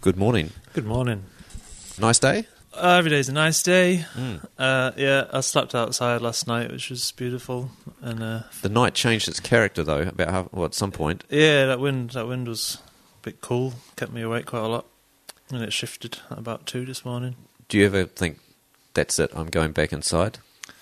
Good morning. Good morning. Nice day? Every day's a nice day. I slept outside last night, which was beautiful. And The night changed its character, though, at some point. yeah, that wind was a bit cool. Kept me awake quite a lot. And it shifted at about 2 this morning. Do you ever think, that's it, I'm going back inside?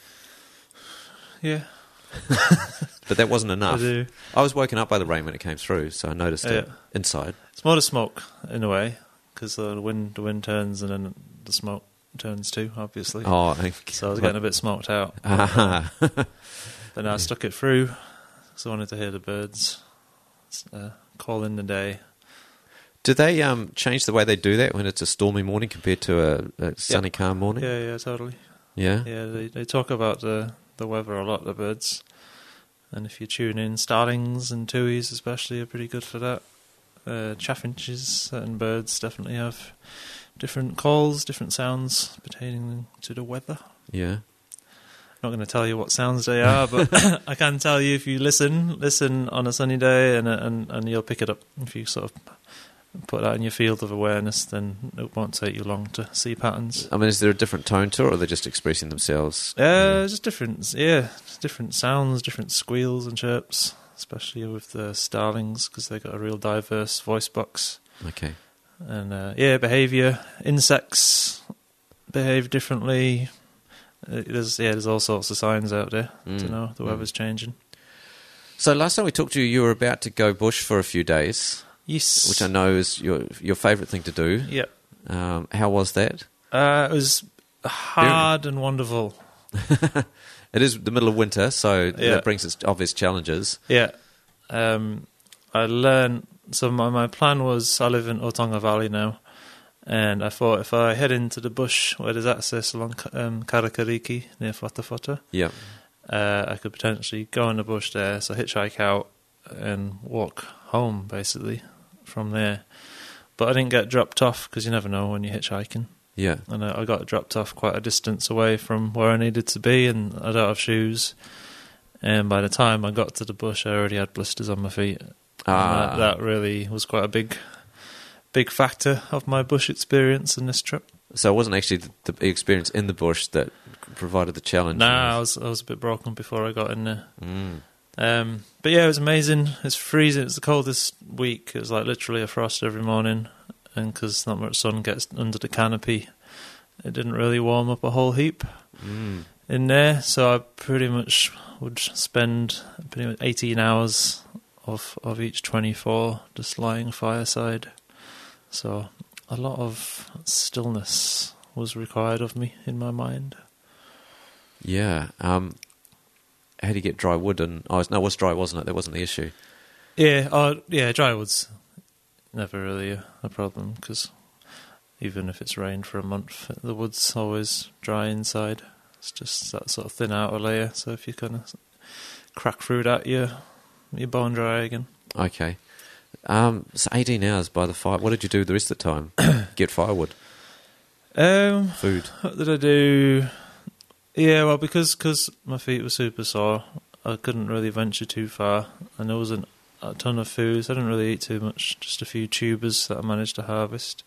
Yeah, But that wasn't enough. I do. I was woken up by the rain when it came through, so I noticed it inside. It's more the smoke, in a way, because the wind turns and then the smoke turns too, obviously. Oh, So I was getting a bit smoked out. Ah. Then I stuck it through, so I wanted to hear the birds call in the day. Do they change the way they do that when it's a stormy morning compared to a sunny, calm morning? Yeah, totally. Yeah? Yeah, they talk about the weather a lot, the birds. And if you tune in, starlings and tuies especially are pretty good for that. Chaffinches, certain birds definitely have different calls, different sounds pertaining to the weather. Yeah. I'm not going to tell you what sounds they are, but I can tell you if you listen on a sunny day and you'll pick it up. If you sort of put that in your field of awareness, then it won't take you long to see patterns. I mean, is there a different tone to it, or are they just expressing themselves? Just different sounds, different squeals and chirps, especially with the starlings, because they've got a real diverse voice box. Okay. And behaviour. Insects behave differently. There's all sorts of signs out there to know the weather's changing. So last time we talked to you, you were about to go bush for a few days. Yes. Which I know is your favourite thing to do. Yep. How was that? It was hard and wonderful. It is the middle of winter, so that brings its obvious challenges. Yeah. I learned... So my plan was, I live in Otonga Valley now, and I thought if I head into the bush where there's access along Karakariki near Whatawhata, Yeah. I could potentially go in the bush there, so hitchhike out and walk home, basically, from there. But I didn't get dropped off, because you never know when you're hitchhiking. Yeah. And I got dropped off quite a distance away from where I needed to be, and I don't have shoes. And by the time I got to the bush, I already had blisters on my feet. That really was quite a big factor of my bush experience in this trip. So it wasn't actually the experience in the bush that provided the challenge? Nah, I was a bit broken before I got in there. But yeah, it was amazing. It's freezing. It's the coldest week. It was like literally a frost every morning. And because not much sun gets under the canopy, it didn't really warm up a whole heap in there. So I pretty much would spend 18 hours of each 24 just lying fireside. So a lot of stillness was required of me in my mind. Yeah. How do you get dry wood? It was dry, wasn't it? That wasn't the issue. Yeah, dry wood's never really a problem, because even if it's rained for a month, the wood's always dry inside. It's just that sort of thin outer layer, so if you kind of crack through that, you're bone dry again. Okay. So 18 hours by the fire. What did you do the rest of the time? Get firewood? Food? What did I do? Yeah, well, because my feet were super sore, I couldn't really venture too far, and there wasn't a ton of food, so I didn't really eat too much, just a few tubers that I managed to harvest.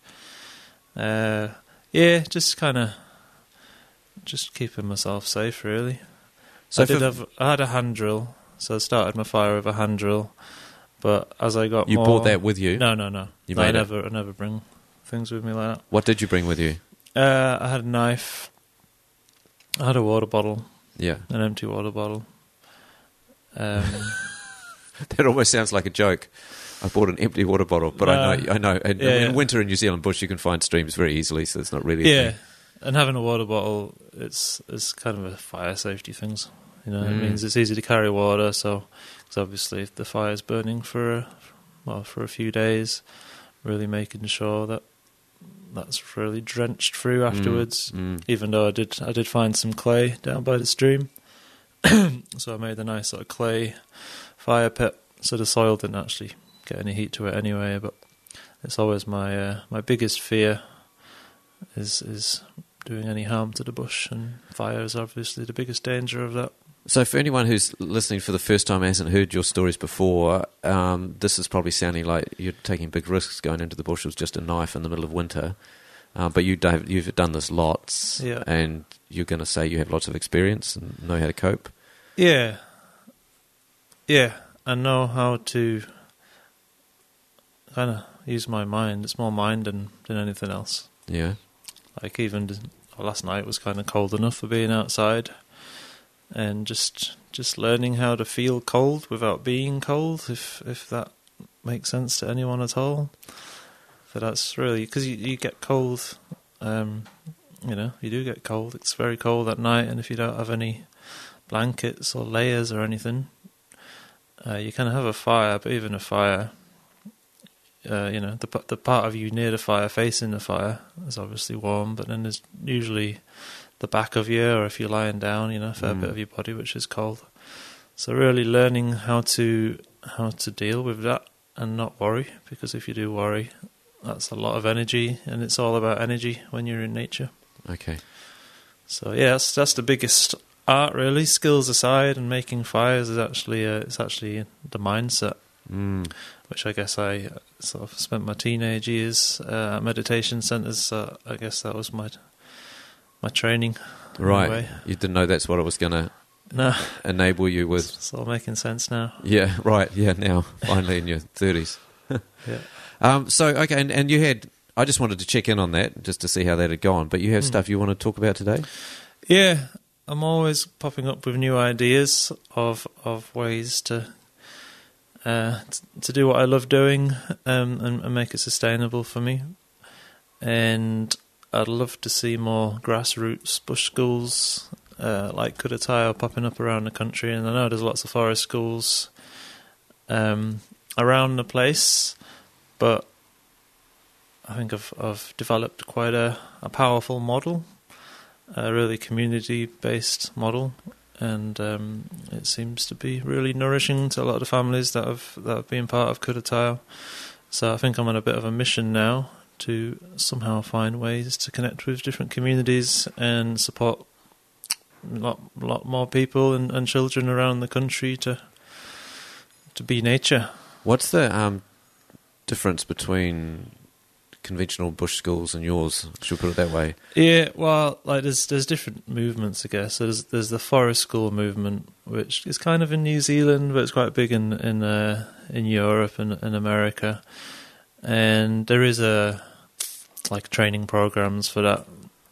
Just keeping myself safe, really. So I had a hand drill, so I started my fire with a hand drill, but as I got You more... brought that with you? No. You I made it? never bring things with me like that. What did you bring with you? I had a knife, I had a water bottle, Yeah. an empty water bottle. That almost sounds like a joke. I bought an empty water bottle, but I know. In winter in New Zealand bush, you can find streams very easily, so it's not really a thing. And having a water bottle, it's kind of a fire safety thing. You know, it means it's easy to carry water. So, cause obviously, if the fire's burning for a few days, really making sure that that's really drenched through afterwards. Even though I did find some clay down by the stream, so I made a nice sort of clay fire pit. So the soil didn't actually get any heat to it anyway. But it's always my biggest fear is doing any harm to the bush, and fire is obviously the biggest danger of that. So for anyone who's listening for the first time and hasn't heard your stories before, this is probably sounding like you're taking big risks going into the bush with just a knife in the middle of winter. But you've done this lots, and you're going to say you have lots of experience and know how to cope? Yeah. Yeah, I know how to kind of use my mind. It's more mind than anything else. Yeah. Like even last night was kind of cold enough for being outside, and just learning how to feel cold without being cold, if that makes sense to anyone at all. So that's really, because you get cold, you do get cold. It's very cold at night, and if you don't have any blankets or layers or anything, you can have a fire, but even a fire, the part of you near the fire facing the fire is obviously warm, but then there's usually the back of you, or if you're lying down, a fair bit of your body which is cold. So really learning how to deal with that and not worry, because if you do worry, that's a lot of energy, and it's all about energy when you're in nature. Okay. So yeah, that's the biggest art, really. Skills aside, and making fires is actually the mindset, which I guess I sort of spent my teenage years at meditation centres. So I guess that was my training. Right. Anyway. You didn't know that's what it was going to enable you with. It's all making sense now. Yeah. Right. Yeah. Now, finally, in your 30s. Yeah. So okay, and you had. I just wanted to check in on that just to see how that had gone. But you have stuff you want to talk about today? Yeah. I'm always popping up with new ideas of ways to do what I love doing, and make it sustainable for me. And I'd love to see more grassroots bush schools like Kurataya popping up around the country. And I know there's lots of forest schools around the place, but I think I've developed quite a powerful model. A really community-based model, and it seems to be really nourishing to a lot of the families that have been part of Kurataya. So I think I'm on a bit of a mission now to somehow find ways to connect with different communities and support a lot more people and children around the country to be nature. What's the difference between conventional bush schools and yours? Should we put it that way? Yeah, well, like there's different movements, I guess. So there's the forest school movement, which is kind of in New Zealand, but it's quite big in Europe and in America. And there is like training programs for that.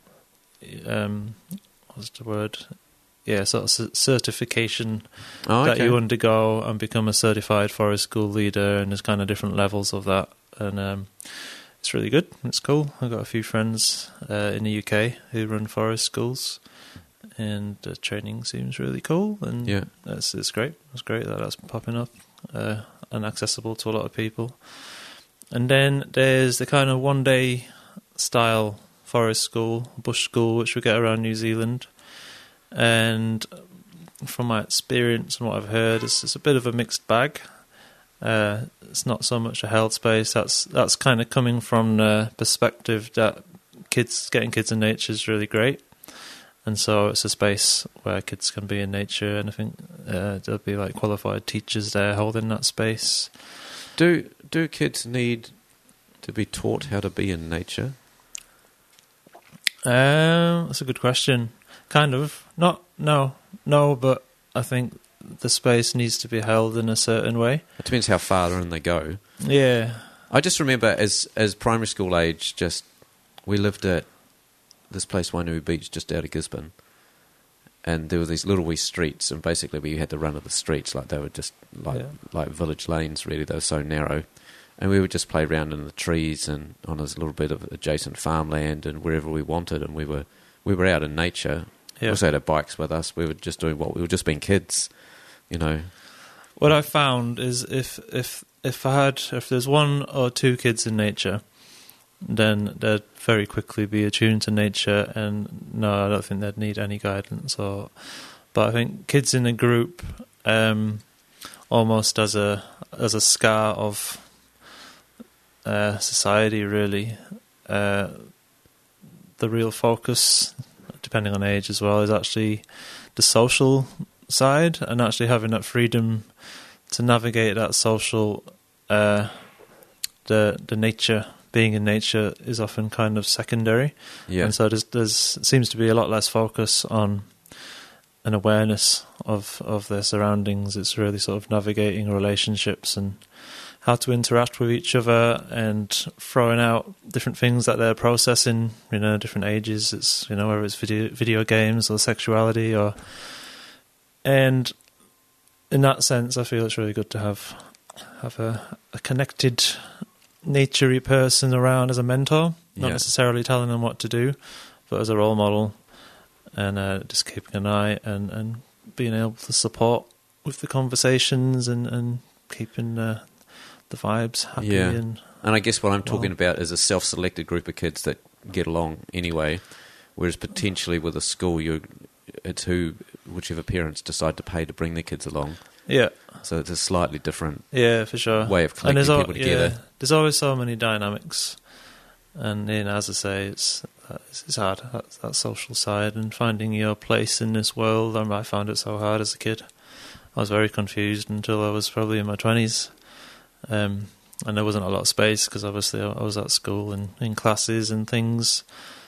What's the word? Yeah, sort of certification that you undergo and become a certified forest school leader, and there's kind of different levels of that. And it's really good. It's cool. I've got a few friends in the UK who run forest schools, and the training seems really cool. And it's great. It's great that that's popping up and accessible to a lot of people. And then there's the kind of one-day style forest school, bush school, which we get around New Zealand. And from my experience and what I've heard, it's a bit of a mixed bag. It's not so much a held space. That's kind of coming from the perspective that getting kids in nature is really great, and so it's a space where kids can be in nature. And I think there'll be like qualified teachers there holding that space. Do kids need to be taught how to be in nature? That's a good question. Kind of. No, but I think the space needs to be held in a certain way. It depends how far in they go. Yeah. I just remember as primary school age, we lived at this place, Wainui Beach, just out of Gisborne. And there were these little wee streets, and basically we had to run of the streets, like they were just like village lanes, really. They were so narrow. And we would just play around in the trees and on this little bit of adjacent farmland and wherever we wanted, and we were out in nature. We also had our bikes with us. We were just doing we were just being kids. What I found is if there's one or two kids in nature, then they'd very quickly be attuned to nature, and no, I don't think they'd need any guidance. But I think kids in a group, almost as a scar of society, really. The real focus, depending on age as well, is actually the social side, and actually having that freedom to navigate that social, the nature, being in nature is often kind of secondary. Yeah. And so there's seems to be a lot less focus on an awareness of their surroundings. It's really sort of navigating relationships and how to interact with each other and throwing out different things that they're processing, different ages. It's, whether it's video games or sexuality and in that sense, I feel it's really good to have a connected, naturey person around as a mentor, not necessarily telling them what to do, but as a role model, and just keeping an eye and being able to support with the conversations and keeping the vibes happy. Yeah. And I guess what I'm talking about is a self-selected group of kids that get along anyway, whereas potentially with a school, it's whichever parents decide to pay to bring their kids along. Yeah. So it's a slightly different for sure. way of collecting people together. Yeah, there's always so many dynamics. And as I say, it's hard, that social side and finding your place in this world. I found it so hard as a kid. I was very confused until I was probably in my 20s. And there wasn't a lot of space because obviously I was at school and in classes and things.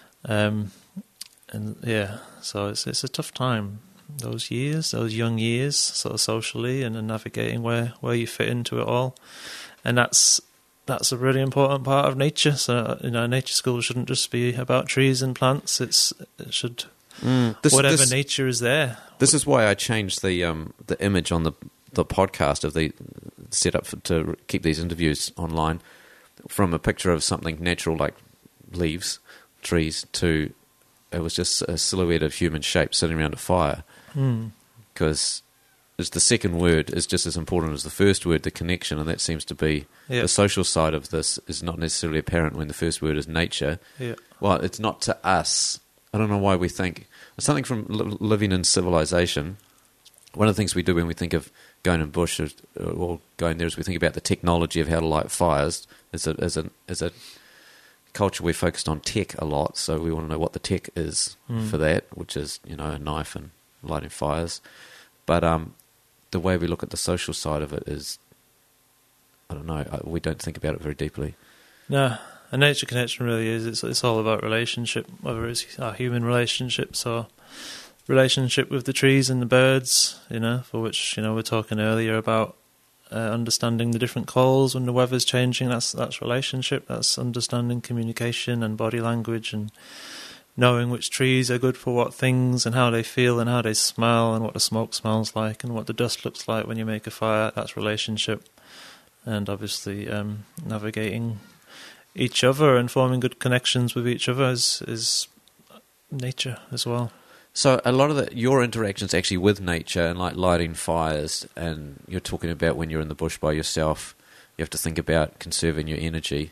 So it's a tough time. Those young years, sort of socially and navigating where you fit into it all. And that's a really important part of nature. So, nature school shouldn't just be about trees and plants. It should, whatever nature is there. This is why I changed the image on the podcast of the setup to keep these interviews online from a picture of something natural like leaves, trees, to it was just a silhouette of human shape sitting around a fire. Because the second word is just as important as the first word, the connection, and that seems to be the social side of this is not necessarily apparent when the first word is nature. Yeah. Well, it's not to us. I don't know why we think it's something from living in civilization. One of the things we do when we think of going in bush or going there is we think about the technology of how to light fires. As a culture, we're focused on tech a lot, so we want to know what the tech is for that, which is a knife and lighting fires. But the way we look at the social side of it is, I don't know, we don't think about it very deeply. No, a nature connection really is. It's all about relationship, whether it's our human relationships or relationship with the trees and the birds, for which, we're talking earlier about understanding the different calls when the weather's changing. That's relationship. That's understanding communication and body language and knowing which trees are good for what things and how they feel and how they smell and what the smoke smells like and what the dust looks like when you make a fire. That's relationship. And obviously navigating each other and forming good connections with each other is nature as well. So a lot of your interactions actually with nature and like lighting fires, and you're talking about when you're in the bush by yourself, you have to think about conserving your energy.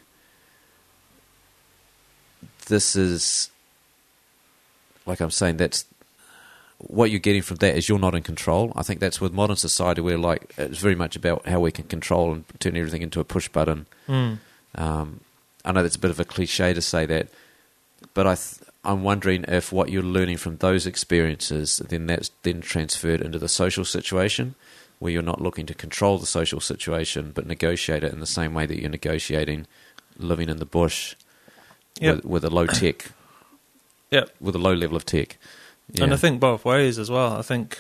This is, like I'm saying, that's what you're getting from that is you're not in control. I think that's with modern society where it's very much about how we can control and turn everything into a push button. I know that's a bit of a cliche to say that, but I'm wondering if what you're learning from those experiences, then that's then transferred into the social situation, where you're not looking to control the social situation, but negotiate it in the same way that you're negotiating living in the bush with a low tech, with a low level of tech. Yeah. And I think both ways as well. I think,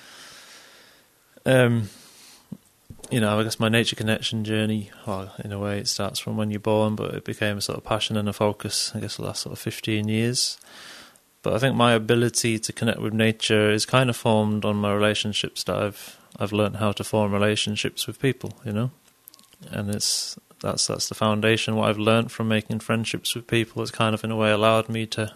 I guess my nature connection journey, in a way, it starts from when you're born, but it became a sort of passion and a focus, I guess, the last sort of 15 years. But I think my ability to connect with nature is kind of formed on my relationships that I've learned how to form relationships with people, and that's the foundation. What I've learned from making friendships with people has kind of in a way allowed me to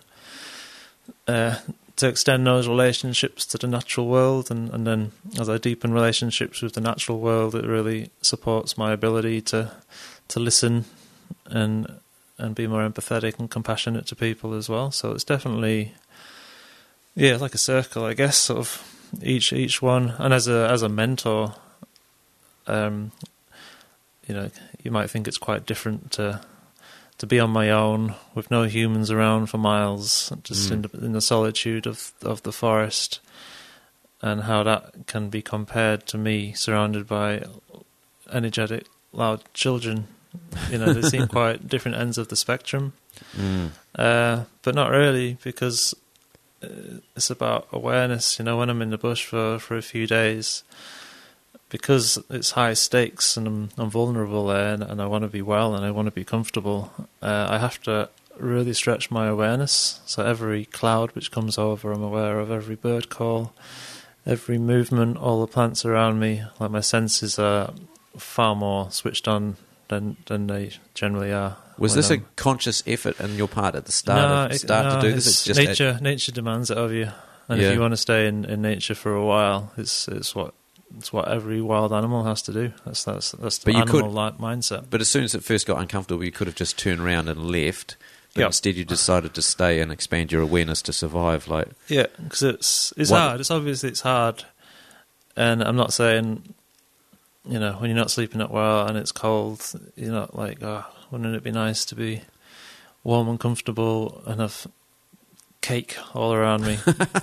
extend those relationships to the natural world, and then as I deepen relationships with the natural world, it really supports my ability to listen and be more empathetic and compassionate to people as well. So it's definitely like a circle, I guess, sort of each one. And as a mentor, you might think it's quite different to be on my own with no humans around for miles, just in the solitude of the forest, and how that can be compared to me surrounded by energetic, loud children. You know, they seem quite different ends of the spectrum. But not really, because it's about awareness. You know, when I'm in the bush for a few days, because it's high stakes and I'm vulnerable there, and I want to be well and I want to be comfortable, I have to really stretch my awareness. So every cloud which comes over, I'm aware of every bird call, every movement, all the plants around me. Like, my senses are far more switched on than they generally are. Was this a conscious effort on your part at the start to do this? It's just nature demands it of you, and if you want to stay in nature for a while, it's what every wild animal has to do. That's the animal mindset. But as soon as it first got uncomfortable, you could have just turned around and left. But instead, you decided to stay and expand your awareness to survive. Because it's hard. It's hard, and I'm not saying, you know, when you're not sleeping that well and it's cold, you're not like, oh, wouldn't it be nice to be warm and comfortable and have cake all around me?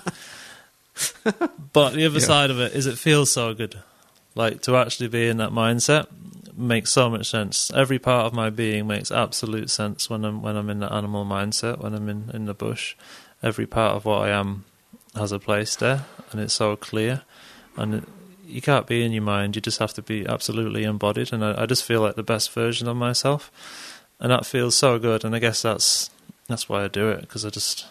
But the other side of it is, it feels so good. Like, to actually be in that mindset makes so much sense. Every part of my being makes absolute sense when I'm in that animal mindset, when I'm in the bush. Every part of what I am has a place there, and it's so clear. And you can't be in your mind, you just have to be absolutely embodied, and I just feel like the best version of myself, and that feels so good. And I guess that's why I do it, because I just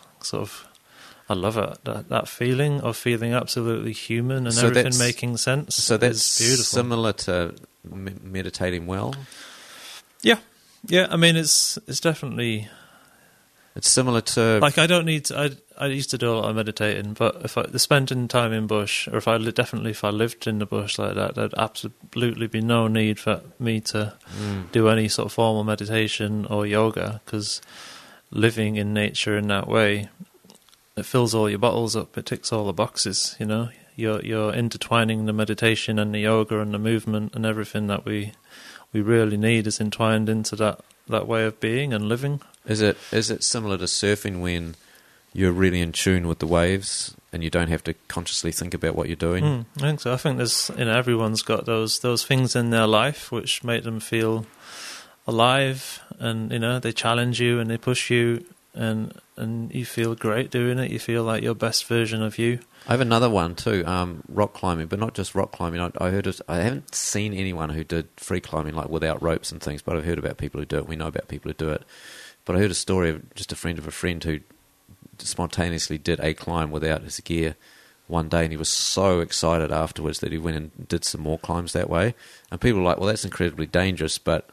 I love it, that feeling of feeling absolutely human and everything making sense. So that's beautiful. Similar to meditating well? Yeah, I mean, it's definitely... It's similar to... Like, I don't need to... I used to do a lot of meditating, but spending time in bush, or if I lived in the bush like that, there'd absolutely be no need for me to do any sort of formal meditation or yoga, because living in nature in that way, it fills all your bottles up. It ticks all the boxes, you know. You're intertwining the meditation and the yoga and the movement, and everything that we really need is entwined into that way of being and living. Is it similar to surfing, when you're really in tune with the waves and you don't have to consciously think about what you're doing? I think so. I think there's, you know, everyone's got those things in their life which make them feel alive, and, you know, they challenge you and they push you, and you feel great doing it. You feel like your best version of you. I have another one too, rock climbing, but not just rock climbing. I haven't seen anyone who did free climbing, like without ropes and things, but I've heard about people who do it. We know about people who do it. But I heard a story of just a friend of a friend who spontaneously did a climb without his gear one day, and he was so excited afterwards that he went and did some more climbs that way. And people were like, well, that's incredibly dangerous, but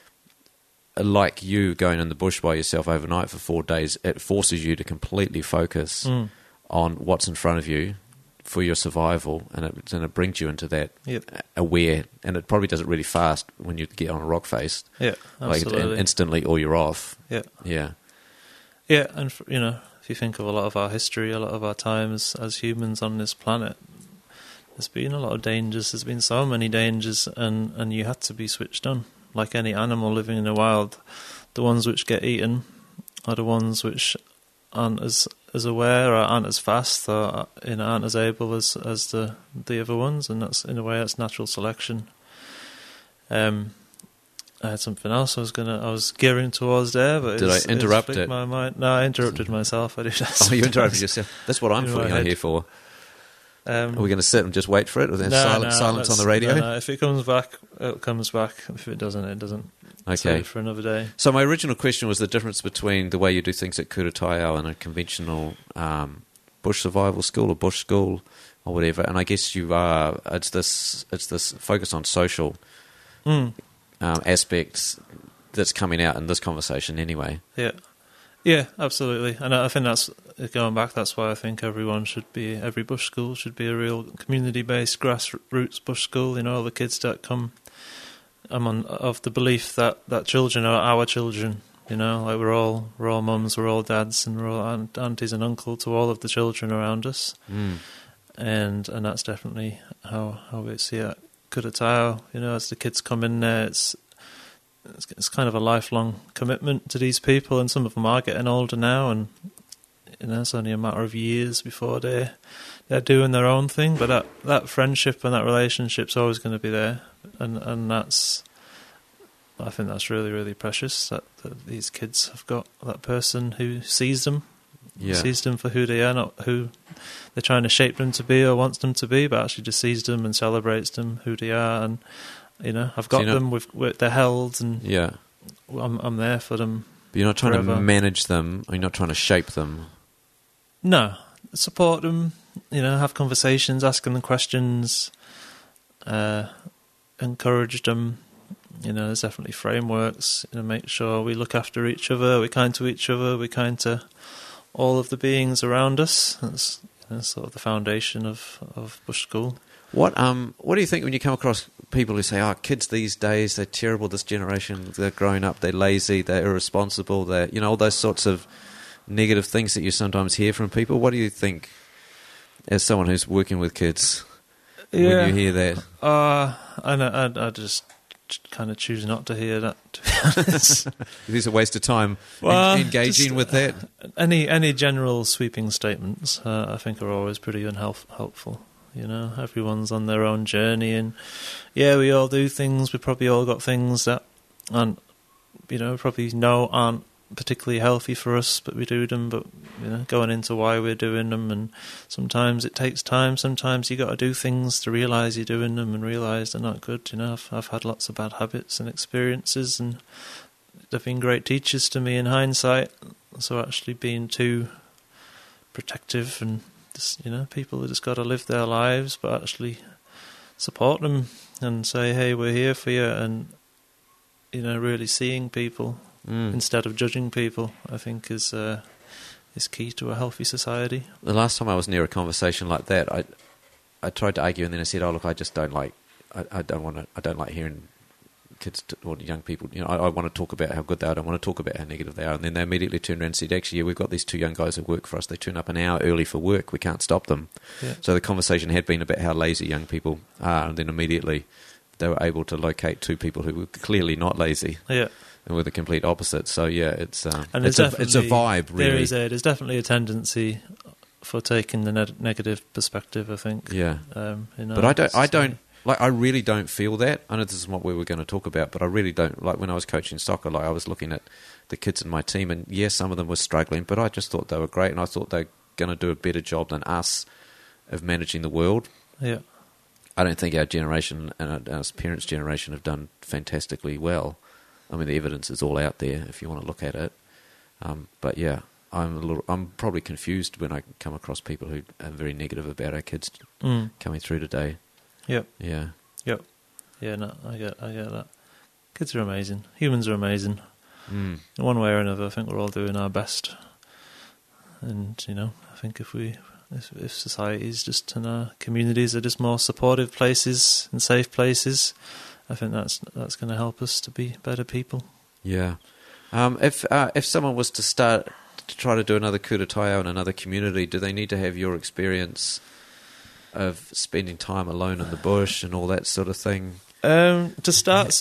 like you going in the bush by yourself overnight for 4 days, it forces you to completely focus on what's in front of you for your survival, and it brings you into that aware, and it probably does it really fast when you get on a rock face. Yeah, absolutely. Like instantly, or you're off. Yeah, and you know, if you think of a lot of our history, a lot of our times as humans on this planet, there's been a lot of dangers. There's been so many dangers, and you had to be switched on. Like any animal living in the wild, the ones which get eaten are the ones which aren't as aware, or aren't as fast, or aren't as able as the other ones, and that's, in a way, that's natural selection. I had something else I was gearing towards there, but did I interrupt it? My mind. No, I interrupted myself. I did. Oh, you interrupted yourself. That's what I'm putting on here for. Are we going to sit and just wait for it, or there's silence on the radio? No, if it comes back, it comes back. If it doesn't, it doesn't. Okay. Save it for another day. So my original question was the difference between the way you do things at Kurataiao and a conventional bush survival school or bush school or whatever. And I guess it's this focus on social aspects that's coming out in this conversation anyway. Yeah, absolutely. And I think that's, going back, that's why I think every bush school should be a real community-based, grassroots bush school. You know, all the kids that come, I'm of the belief that children are our children. You know, like we're all mums, we're all dads, and we're all aunties and uncle to all of the children around us. And that's definitely how we see it at Kurataiao. You know, as the kids come in there, it's kind of a lifelong commitment to these people, and some of them are getting older now, and it's only a matter of years before they're doing their own thing. But that friendship and that relationship's always going to be there, and that's, I think that's really, really precious that these kids have got that person who sees them. Yeah. Sees them for who they are, not who they're trying to shape them to be or wants them to be, but actually just sees them and celebrates them who they are. And I've got them. They're held, and yeah, I'm there for them. But you're not trying forever. to manage them. Or you're not trying to shape them. No, support them. Have conversations, ask them questions, encourage them. There's definitely frameworks. Make sure we look after each other. We're kind to each other. We're kind to all of the beings around us. That's sort of the foundation of Bush School. What do you think when you come across people who say, "Oh, kids these days, they're terrible. This generation, they're growing up, they're lazy, they're irresponsible, they're all those sorts of negative things that you sometimes hear from people." What do you think, as someone who's working with kids, when you hear that? I just kind of choose not to hear that, to be honest. It is a waste of time engaging with that. Any general sweeping statements, I think, are always pretty unhelpful. Everyone's on their own journey, and we all do things. We probably all got things that aren't, probably aren't particularly healthy for us, but we do them. But going into why we're doing them, and sometimes it takes time. Sometimes you got to do things to realise you're doing them and realise they're not good. I've had lots of bad habits and experiences, and they've been great teachers to me in hindsight. So actually being too protective and just, people have just got to live their lives, but actually support them and say, "Hey, we're here for you," and really seeing people instead of judging people, I think is key to a healthy society. The last time I was near a conversation like that, I tried to argue, and then I said, "Oh, look, I just don't like. I don't like hearing kids or young people. I want to talk about how good they are. I don't want to talk about how negative they are." And then they immediately turned around and said, "Actually, we've got these two young guys who work for us. They turn up an hour early for work. We can't stop them." Yeah. So the conversation had been about how lazy young people are, and then immediately they were able to locate two people who were clearly not lazy. Yeah. And we're the complete opposite. So it's a vibe, really. There's definitely a tendency for taking the negative perspective, I think. Yeah. But I really don't feel that. I know this is what we were going to talk about, but I really don't. Like when I was coaching soccer, I was looking at the kids in my team, and yes, some of them were struggling, but I just thought they were great, and I thought they were going to do a better job than us of managing the world. Yeah. I don't think our generation and our parents' generation have done fantastically well. I mean, the evidence is all out there if you want to look at it. But yeah, I'm probably confused when I come across people who are very negative about our kids coming through today. Yep. Yeah. Yep. Yeah. No, I get that. Kids are amazing. Humans are amazing. In one way or another, I think we're all doing our best. And I think if societies just and our communities are just more supportive places and safe places, I think that's going to help us to be better people. Yeah. If someone was to try to do another Kura-Taio in another community, do they need to have your experience of spending time alone in the bush and all that sort of thing? To start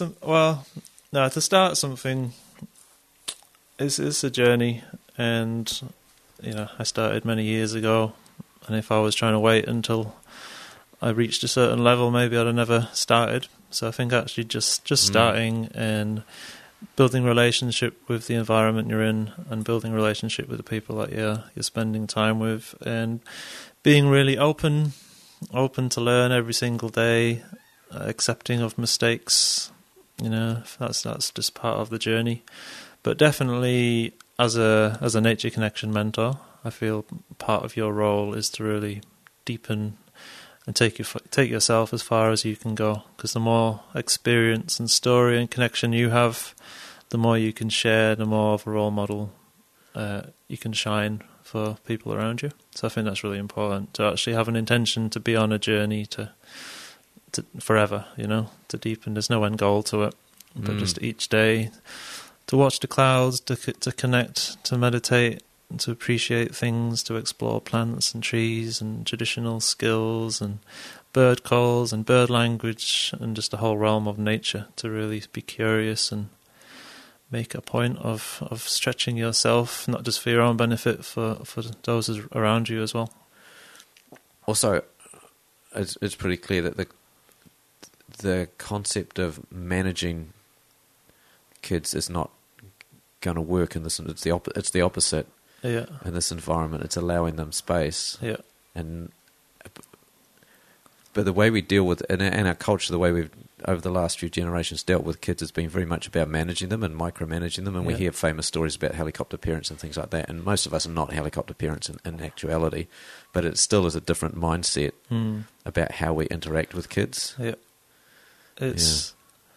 something, it's a journey, and I started many years ago, and if I was trying to wait until I reached a certain level, maybe I'd have never started. So I think actually just starting and building relationship with the environment you're in, and building relationship with the people that you're spending time with, and being really open to learn every single day, accepting of mistakes. That's just part of the journey. But definitely, as a nature connection mentor, I feel part of your role is to really deepen and take yourself as far as you can go. Because the more experience and story and connection you have, the more you can share, the more of a role model you can shine for people around you. So I think that's really important, to actually have an intention to be on a journey to forever, to deepen. There's no end goal to it, but just each day to watch the clouds, to connect, to meditate, to appreciate things, to explore plants and trees and traditional skills and bird calls and bird language and just the whole realm of nature, to really be curious and make a point of stretching yourself, not just for your own benefit, for those around you as well. Also, it's pretty clear that the concept of managing kids is not going to work in this. It's the opposite. Yeah. In this environment, it's allowing them space. Yeah. But the way we deal with in our culture, the way we've over the last few generations dealt with kids has been very much about managing them and micromanaging them. And we hear famous stories about helicopter parents and things like that. And most of us are not helicopter parents in actuality, but it still is a different mindset about how we interact with kids. Yeah. It's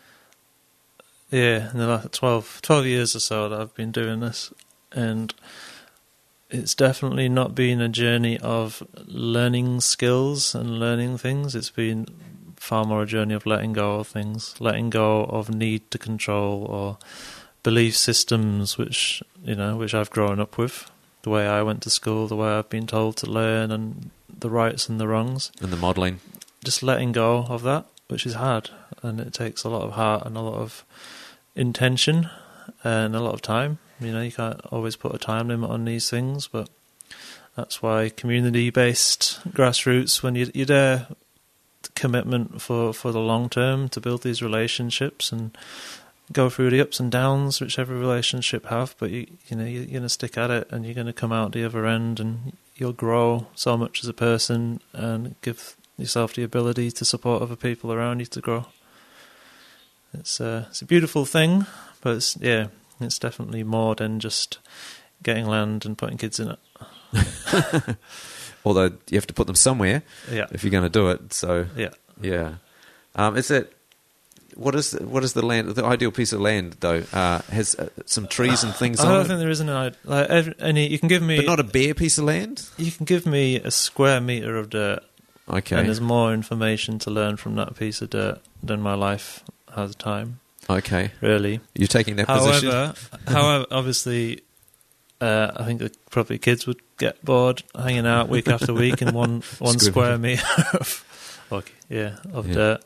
in the last 12 years or so that I've been doing this, and it's definitely not been a journey of learning skills and learning things. It's been far more a journey of letting go of things, letting go of need to control or belief systems which I've grown up with, the way I went to school, the way I've been told to learn, and the rights and the wrongs. And the modelling. Just letting go of that, which is hard, and it takes a lot of heart and a lot of intention and a lot of time. You can't always put a time limit on these things, but that's why community-based grassroots, when you're there, the commitment for the long term to build these relationships and go through the ups and downs which every relationship have, but you're going to stick at it, and you're going to come out the other end, and you'll grow so much as a person and give yourself the ability to support other people around you to grow. It's a beautiful thing, but it's definitely more than just getting land and putting kids in it. Although you have to put them somewhere if you're going to do it. So is it? What is the land? The ideal piece of land though has some trees and things. I on don't it? think there is any. You can give me, but not a bare piece of land. You can give me a square meter of dirt. Okay. And there's more information to learn from that piece of dirt than my life has time. Okay. Really. You're taking that position? However, obviously, I think that probably kids would get bored hanging out week after week in one square metre of dirt.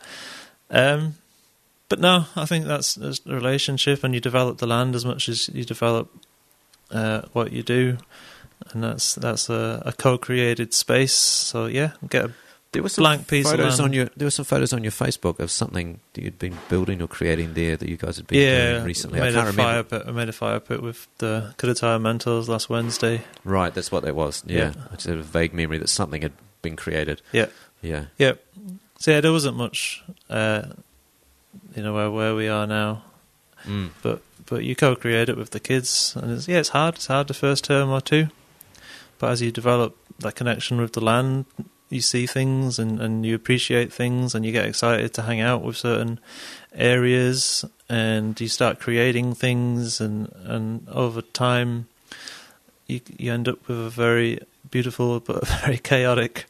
But no, I think that's a relationship, and you develop the land as much as you develop what you do, and that's a co-created space. So get a blank piece of land. There were some photos on your Facebook of something that you'd been building or creating there that you guys had been doing recently. I made a fire pit with the Kudetaya Mentors last Wednesday. Right, that's what that was. Yeah. I just had a vague memory that something had been created. Yeah. So there wasn't much, where we are now. But you co-create it with the kids, and it's hard. It's hard the first term or two, but as you develop that connection with the land, you see things and you appreciate things, and you get excited to hang out with certain areas, and you start creating things, and over time you end up with a very beautiful but very chaotic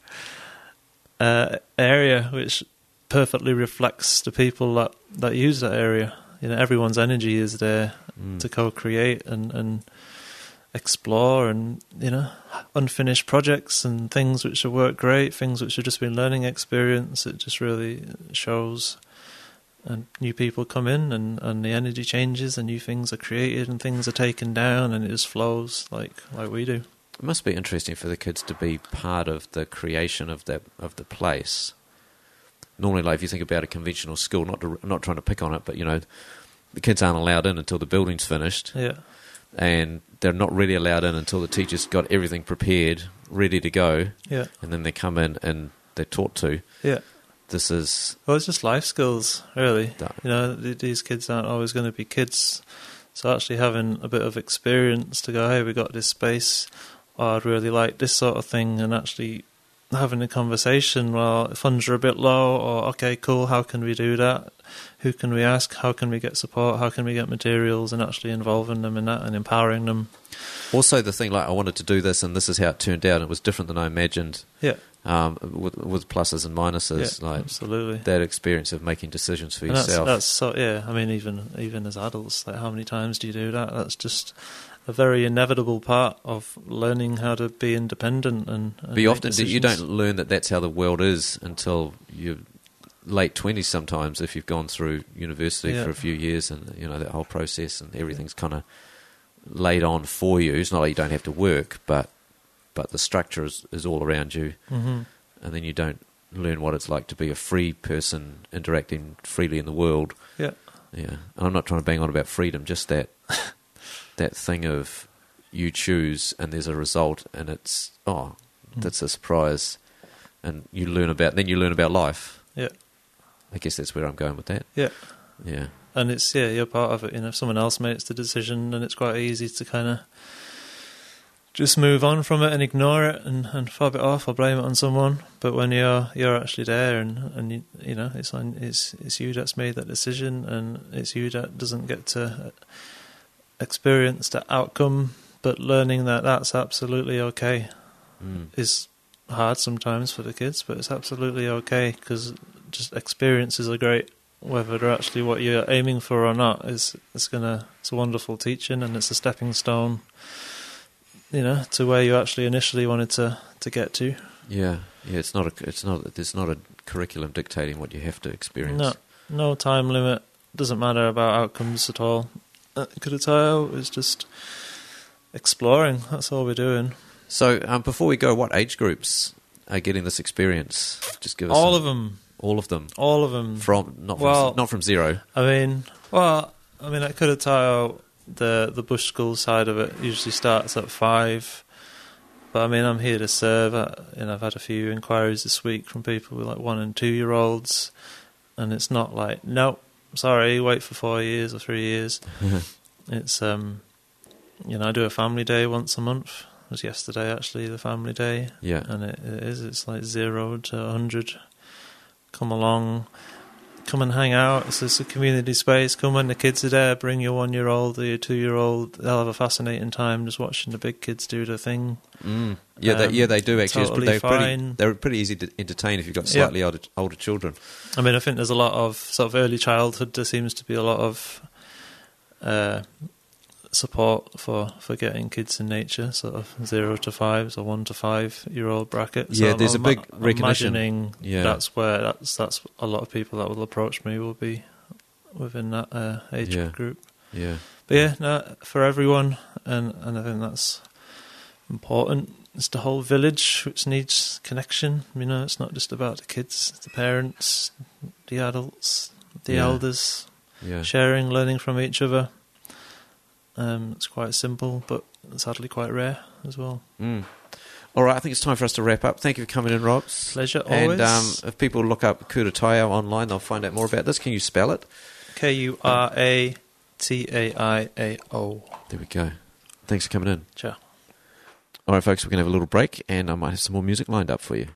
area, which perfectly reflects the people that use that area. Everyone's energy is there to co-create and explore, and unfinished projects and things which have worked great, things which have just been learning experience. It just really shows, and new people come in, and the energy changes, and new things are created, and things are taken down, and it just flows like we do. It must be interesting for the kids to be part of the creation of the place. Normally, like if you think about a conventional school, not trying to pick on it, but the kids aren't allowed in until the building's finished. Yeah. And they're not really allowed in until the teacher's got everything prepared, ready to go. Yeah. And then they come in and they're taught to. Yeah. This is... Well, it's just life skills, really. These kids aren't always going to be kids. So actually having a bit of experience to go, hey, we got this space, I'd really like this sort of thing, and actually having a conversation, well, funds are a bit low, or okay, cool, how can we do that? Who can we ask? How can we get support? How can we get materials, and actually involving them in that and empowering them? Also, the thing, I wanted to do this, and this is how it turned out. It was different than I imagined. Yeah. With pluses and minuses. Yeah, absolutely. That experience of making decisions for yourself. That's so, yeah. I mean, even as adults, how many times do you do that? That's just a very inevitable part of learning how to be independent and but you often you don't learn that that's how the world is until late 20s sometimes if you've gone through university Yeah. for a few years, and that whole process and everything's kind of laid on for you. It's not like you don't have to work, but the structure is all around you, Mm-hmm. and then you don't learn what it's like to be a free person interacting freely in the world. Yeah. Yeah, and I'm not trying to bang on about freedom, just that thing of you choose and there's a result, and it's that's a surprise, and then you learn about life. Yeah. I guess that's where I'm going with that. Yeah. Yeah. And it's, you're part of it. If someone else makes the decision, then it's quite easy to kind of just move on from it and ignore it and fob it off or blame it on someone. But when you're actually there and it's you that's made that decision, and it's you that doesn't get to experience the outcome, but learning that that's absolutely okay is hard sometimes for the kids, but it's absolutely okay, because just experiences are great. Whether they're actually what you're aiming for or not it's a wonderful teaching, and it's a stepping stone, to where you actually initially wanted to get to. Yeah. There's not a curriculum dictating what you have to experience. No time limit. Doesn't matter about outcomes at all. Kuratao is just exploring. That's all we're doing. So before we go, what age groups are getting this experience? Just give us All of them. All of them. All of them. Not from zero. I mean, at Kuratao, the bush school side of it usually starts at 5. But I mean, I'm here to serve. I've had a few inquiries this week from people with like 1 and 2 year olds, and it's not like, nope, sorry, wait for 4 years or 3 years. It's I do a family day once a month. It was yesterday actually, the family day. Yeah. And it's like 0 to 100. Come along, come and hang out. It's a community space. Come when the kids are there, bring your 1 year old or your 2 year old. They'll have a fascinating time just watching the big kids do their thing. Yeah, they do actually. Totally fine. They're pretty easy to entertain if you've got slightly older children. I mean, I think there's a lot of sort of early childhood. There seems to be a lot of support for getting kids in nature, sort of 0 to 5s or 1 to 5 year old bracket. So There's a big recognition. Imagining that's where that's a lot of people that will approach me will be within that age group. Yeah. But for everyone, and I think that's important. It's the whole village which needs connection. It's not just about the kids, the parents, the adults, the elders, sharing, learning from each other. It's quite simple, but sadly quite rare as well. All right, I think it's time for us to wrap up. Thank you for coming in, Robs. Pleasure, always. And if people look up Kuratao online, they'll find out more about this. Can you spell it? Kurataiao. There we go. Thanks for coming in. Ciao. All right, folks, we're going to have a little break, and I might have some more music lined up for you.